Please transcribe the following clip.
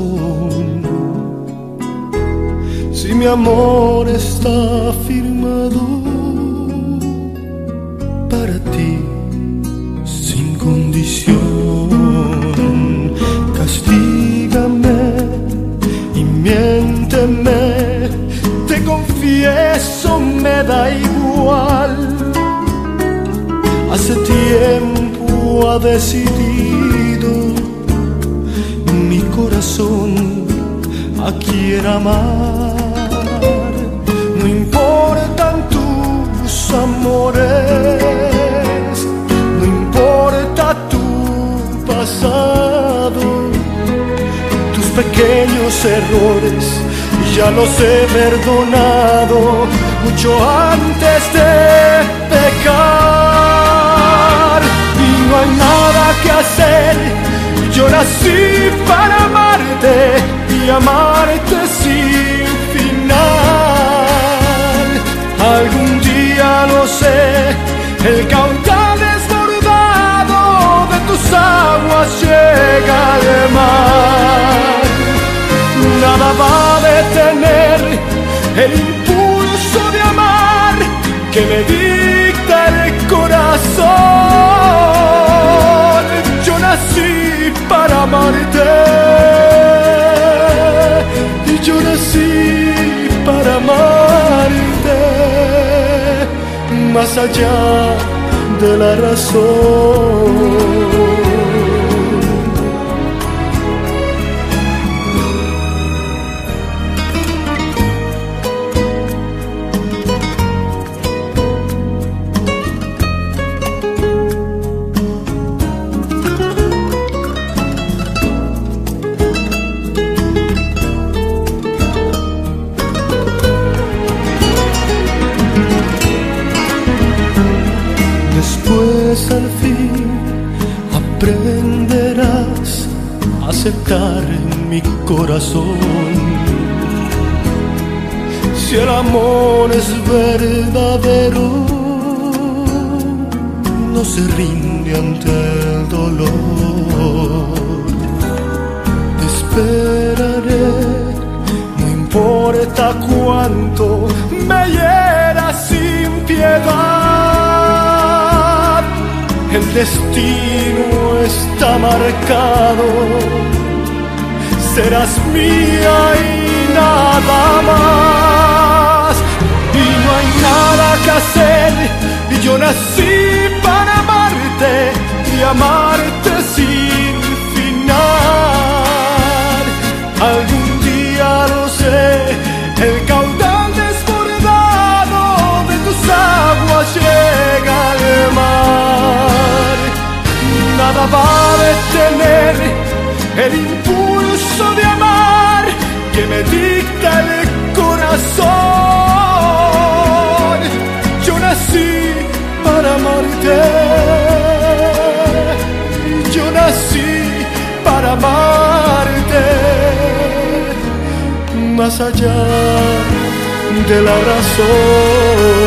corazón. Si mi amor está firmado para ti sin condición, castígame y miénteme, te confieso, me da igual. Hace tiempo ha decidido mi corazón a quien amar. No importan tus amores, no importa tu pasado, tus pequeños errores ya los he perdonado mucho antes de pecar. Y no hay nada que hacer, yo nací para amarte y amarte sin final. Algún día lo sé, el caudal desbordado de tus aguas llega al mar. Nada va a detener el impulso de amar que me dicta el corazón. Yo nací para amarte y yo nací para amarte más allá de la razón. Después al fin aprenderás a aceptar mi corazón. Si el amor es verdadero, no se rinde ante el dolor. Te esperaré, no importa cuánto me hieras sin piedad. El destino está marcado, serás mía y nada más. Y no hay nada que hacer, y yo nací para amarte y amarte sin final. Algún día lo sé, el caudal desbordado de tus aguas llega al mar. Nada va a detener el impulso de amar que me dicta el corazón. Yo nací para amarte, yo nací para amarte más allá de la razón.